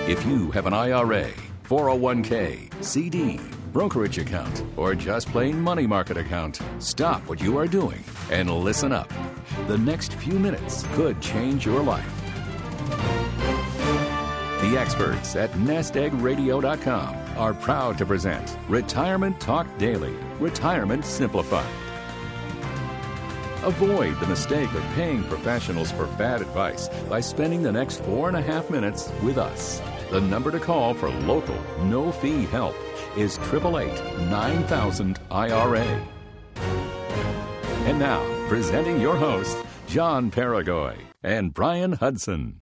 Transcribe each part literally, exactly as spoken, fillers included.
If you have an I R A, four oh one k, C D, brokerage account, or just plain money market account, stop what you are doing and listen up. The next few minutes could change your life. The experts at nest egg radio dot com are proud to present Retirement Talk Daily, Retirement Simplified. Avoid the mistake of paying professionals for bad advice by spending the next four and a half minutes with us. The number to call for local, no-fee help is eight eight eight, nine thousand, I R A. And now, presenting your hosts, John Paragoy and Brian Hudson.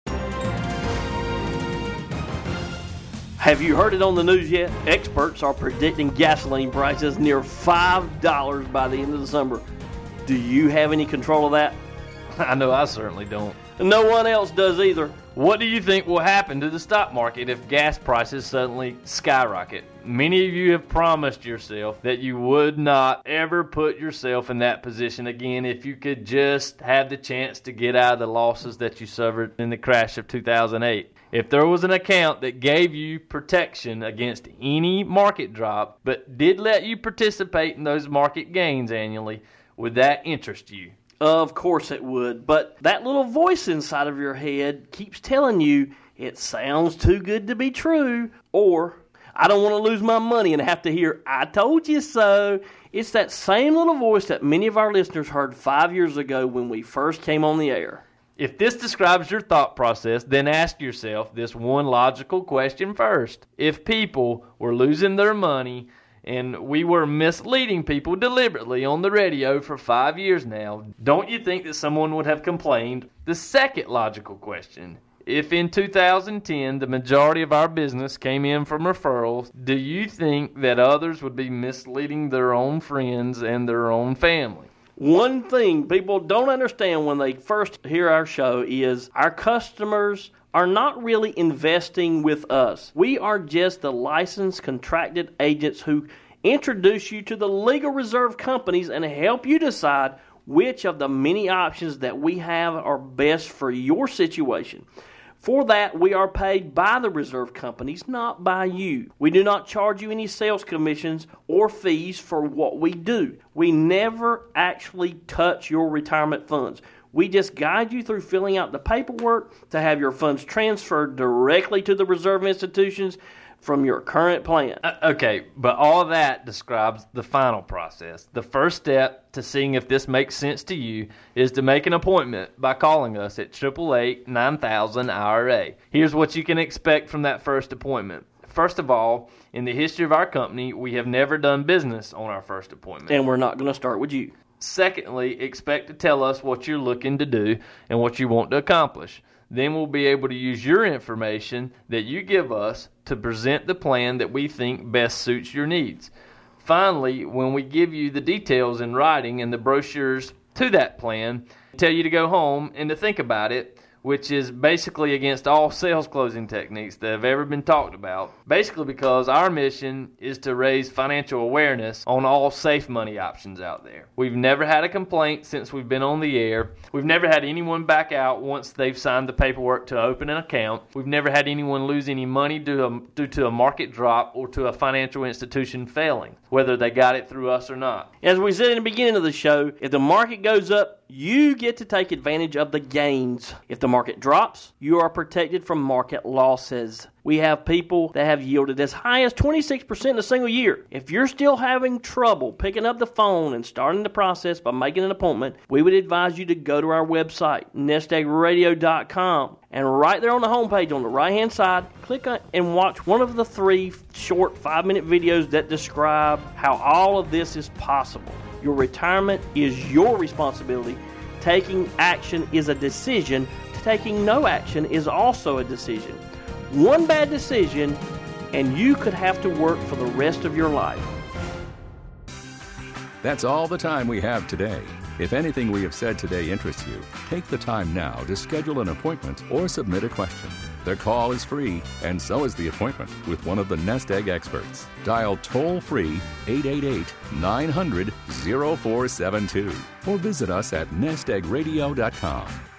Have you heard it on the news yet? Experts are predicting gasoline prices near five dollars by the end of December. Do you have any control of that? I know I certainly don't. No one else does either. What do you think will happen to the stock market if gas prices suddenly skyrocket? Many of you have promised yourself that you would not ever put yourself in that position again if you could just have the chance to get out of the losses that you suffered in the crash of two thousand eight. If there was an account that gave you protection against any market drop, but did let you participate in those market gains annually, would that interest you? Of course it would, but that little voice inside of your head keeps telling you it sounds too good to be true, or I don't want to lose my money and have to hear, I told you so. It's that same little voice that many of our listeners heard five years ago when we first came on the air. If this describes your thought process, then ask yourself this one logical question first. If people were losing their money and we were misleading people deliberately on the radio for five years now, don't you think that someone would have complained? The second logical question, if in two thousand ten the majority of our business came in from referrals, do you think that others would be misleading their own friends and their own family? One thing people don't understand when they first hear our show is our customers are not really investing with us. We are just the licensed contracted agents who introduce you to the legal reserve companies and help you decide which of the many options that we have are best for your situation. For that, we are paid by the reserve companies, not by you. We do not charge you any sales commissions or fees for what we do. We never actually touch your retirement funds. We just guide you through filling out the paperwork to have your funds transferred directly to the reserve institutions from your current plan. Uh, okay, but all of that describes the final process. The first step to seeing if this makes sense to you is to make an appointment by calling us at eight eight eight, nine thousand, I R A. Here's what you can expect from that first appointment. First of all, in the history of our company, we have never done business on our first appointment. And we're not going to start with you. Secondly, expect to tell us what you're looking to do and what you want to accomplish. Then we'll be able to use your information that you give us to present the plan that we think best suits your needs. Finally, when we give you the details in writing and the brochures to that plan, tell you to go home and to think about it, which is basically against all sales closing techniques that have ever been talked about. Basically because our mission is to raise financial awareness on all safe money options out there. We've never had a complaint since we've been on the air. We've never had anyone back out once they've signed the paperwork to open an account. We've never had anyone lose any money due to a, due to a market drop or to a financial institution failing, whether they got it through us or not. As we said in the beginning of the show, if the market goes up, you get to take advantage of the gains. If the market drops, you are protected from market losses. We have people that have yielded as high as twenty-six percent in a single year. If you're still having trouble picking up the phone and starting the process by making an appointment, we would advise you to go to our website, nest egg radio dot com. And right there on the homepage on the right-hand side, click on and watch one of the three short five-minute videos that describe how all of this is possible. Your retirement is your responsibility. Taking action is a decision. Taking no action is also a decision. One bad decision, and you could have to work for the rest of your life. That's all the time we have today. If anything we have said today interests you, take the time now to schedule an appointment or submit a question. The call is free, and so is the appointment with one of the Nest Egg experts. Dial toll-free eight eight eight, nine hundred, oh four seven two or visit us at nest egg radio dot com.